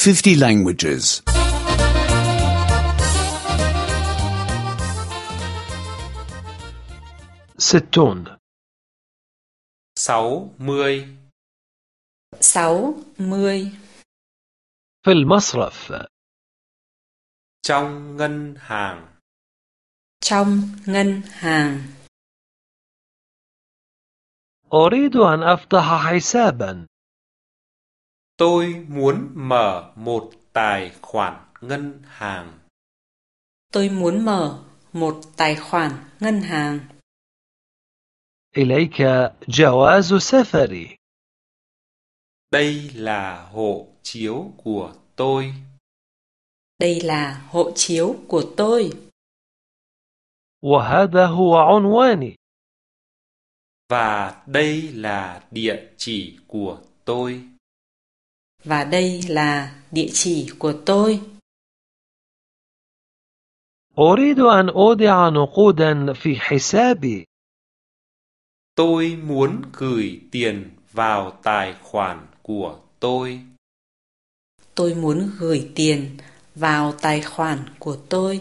50 languages. 60 60 60 في المصرف trong ngân hàng. trong ngân hàng. أريد أن أفتح حسابا. Tôi muốn mở một tài khoản ngân hàng. Tôi muốn mở một tài khoản ngân hàng. إليك جواز سفري. Đây là hộ chiếu của tôi. Đây là hộ chiếu của tôi. وهذا هو عنواني. Và đây là địa chỉ của tôi. Và đây là địa chỉ của tôi. أريد أن أودع نقودا في حسابي. Tôi muốn gửi tiền vào tài khoản của tôi. Tôi muốn gửi tiền vào tài khoản của tôi.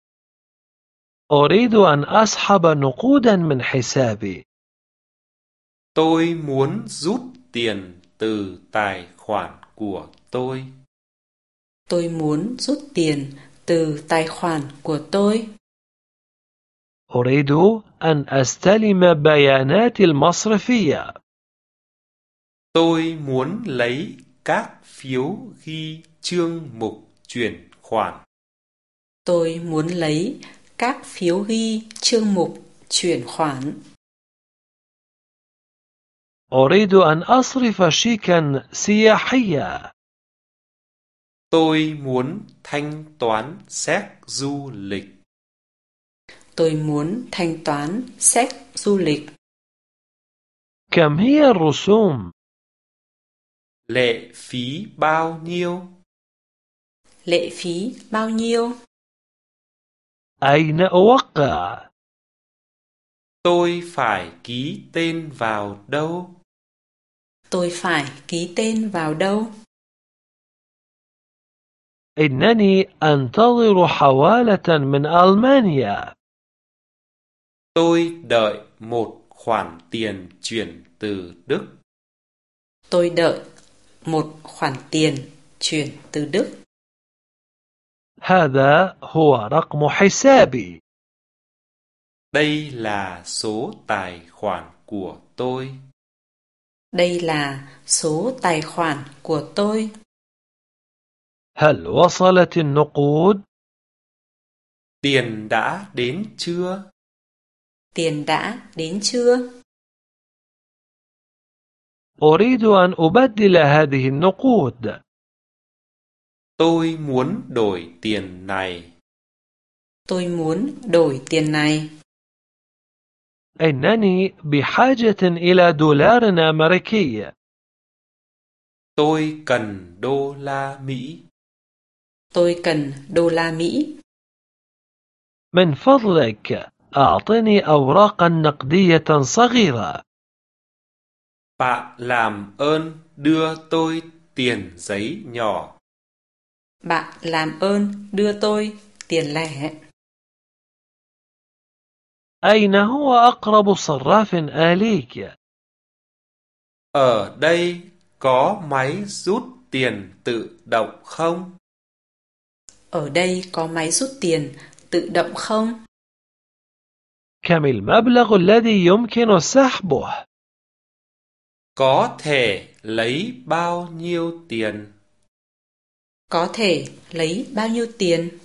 أريد أن أسحب نقودا من حسابي. Tôi muốn rút tiền từ tài khoản của tôi. Tôi muốn rút tiền từ tài khoản của tôi. أريد أن أستلم بيانات المصرفية. Tôi muốn lấy các phiếu ghi chương mục chuyển khoản. Tôi muốn lấy các phiếu ghi chương mục chuyển khoản. أريد أن أصرف شيكا سياحيا. Tôi muốn thanh toán séc du lịch. Tôi muốn thanh toán séc du lịch. كم هي الرسوم؟ Lệ phí bao nhiêu? Lệ phí bao nhiêu? أين أوقع؟ Tôi phải ký tên vào đâu? Tôi phải ký tên vào đâu? إنني أنتظر حوالة من ألمانيا. Tôi đợi một khoản tiền chuyển từ Đức. Tôi đợi một khoản tiền chuyển từ Đức. هذا هو رقم حسابي. Đây là số tài khoản của tôi. Đây là số tài khoản của tôi. هل وصلت النقود؟ Tiền đã đến chưa? Tiền đã đến chưa? أريد أن أبدل هذه النقود. Tôi muốn đổi tiền này. Tôi muốn đổi tiền này. إنني بحاجة إلى دولار أمريكي. Tôi cần đô la Mỹ. Tôi cần đô la Mỹ. من فضلك أعطني أوراقا نقدية صغيرة. Bạn làm ơn đưa tôi tiền giấy nhỏ. Bạn làm ơn đưa tôi tiền lẻ. أين هو أقرب صراف آلي؟ Ở đây có máy rút tiền tự động không? Ở đây có máy rút tiền tự động không? كم المبلغ الذي يمكن سحبه؟ Có thể lấy bao nhiêu tiền? Có thể lấy bao nhiêu tiền?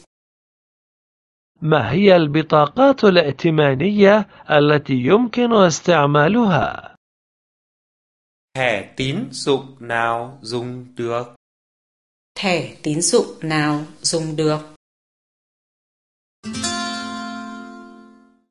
ما هي البطاقات الائتمانية التي يمكن استعمالها؟ Thẻ tín dụng nào dùng được? Thẻ tín dụng nào dùng được?